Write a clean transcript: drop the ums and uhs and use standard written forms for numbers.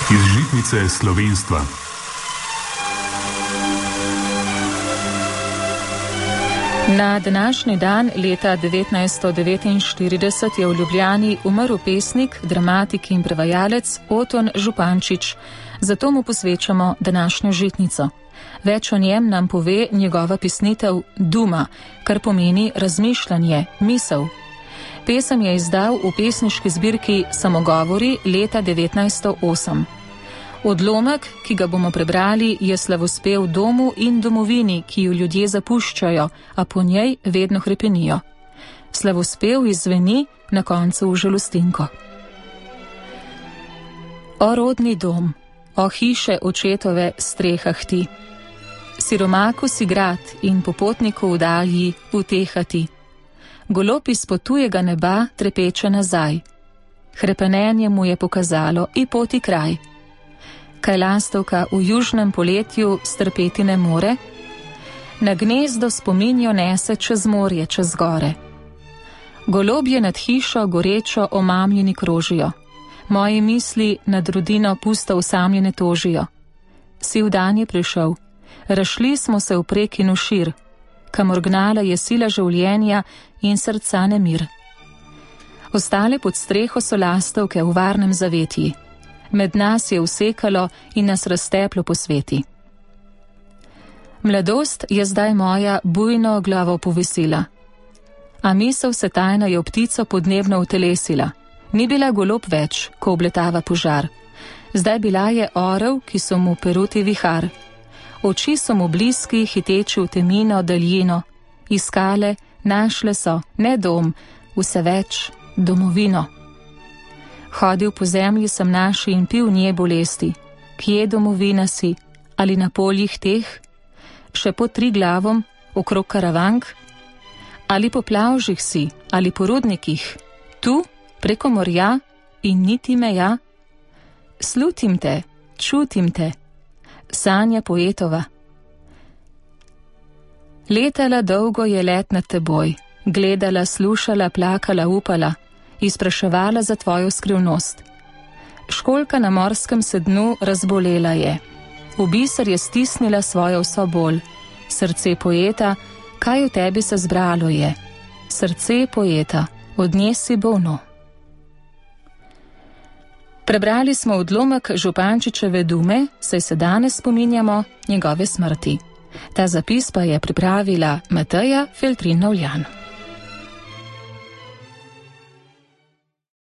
Iz žitnice slovenstva. Na današnji dan leta 1949 je v Ljubljani umrl pesnik, dramatik in prevajalec Oton Župančič, zato mu posvečamo današnjo žitnico. Več o njem nam pove njegova pesnitev Duma, kar pomeni razmišljanje, misel. Pesem je izdal v pesniški zbirki Samogovori leta 1908. Odlomek, ki ga bomo prebrali, je slavospev domu in domovini, ki jo ljudje zapuščajo, a po njej vedno hrepenijo. Slavospev izzveni na koncu v žalostinko. O rodni dom, o hiše očetove strehah ti, siromaku si grad in popotniku v dalji utehati. Golob izpod tujega neba trepeče nazaj. Hrepenenje mu je pokazalo i poti kraj. Kaj lastovka v južnem poletju strpeti ne more? Na gnezdo spominjo nese čez morje, čez gore. Golobje nad hišo gorečo omamljeni krožijo. Moje misli nad rodino pusto usamljene tožijo. Siv dan je prišel. Rašli smo se v prekinu šir, kamor gnala je sila življenja in srca nemir. Ostale pod streho so lastovke v varnem zavetji. Med nas je usekalo in nas razteplo po sveti. Mladost je zdaj moja bujno glavo povesila, a misel se tajna je v ptico podnebno utelesila. Ni bila golob več, ko obletava požar. Zdaj bila je orel, ki so mu peruti vihar. Oči so mu bliski, hiteči v temino, daljino. Iskale, našle so, ne dom, vse več, domovino. Hodil po zemlji sem naši in pil nje bolesti. Kje domovina si, ali na poljih teh? Še po Triglavom, okrog Karavank? Ali po plavžih si, ali po rudnikih? Tu, preko morja in niti meja? Slutim te, čutim te, sanja poetova. Letala dolgo je let nad teboj, gledala, slušala, plakala, upala, izpraševala za tvojo skrivnost. Školjka na morskem sednu razbolela je. V biser je stisnila svojo vso bolj. Srce poeta, kaj v tebi se zbralo je? Srce poeta, od nje si bolno. Prebrali smo odlomek Župančičeve Dume, saj se danes spominjamo njegove smrti. Ta zapis pa je pripravila Mateja Feltrin-Novljan.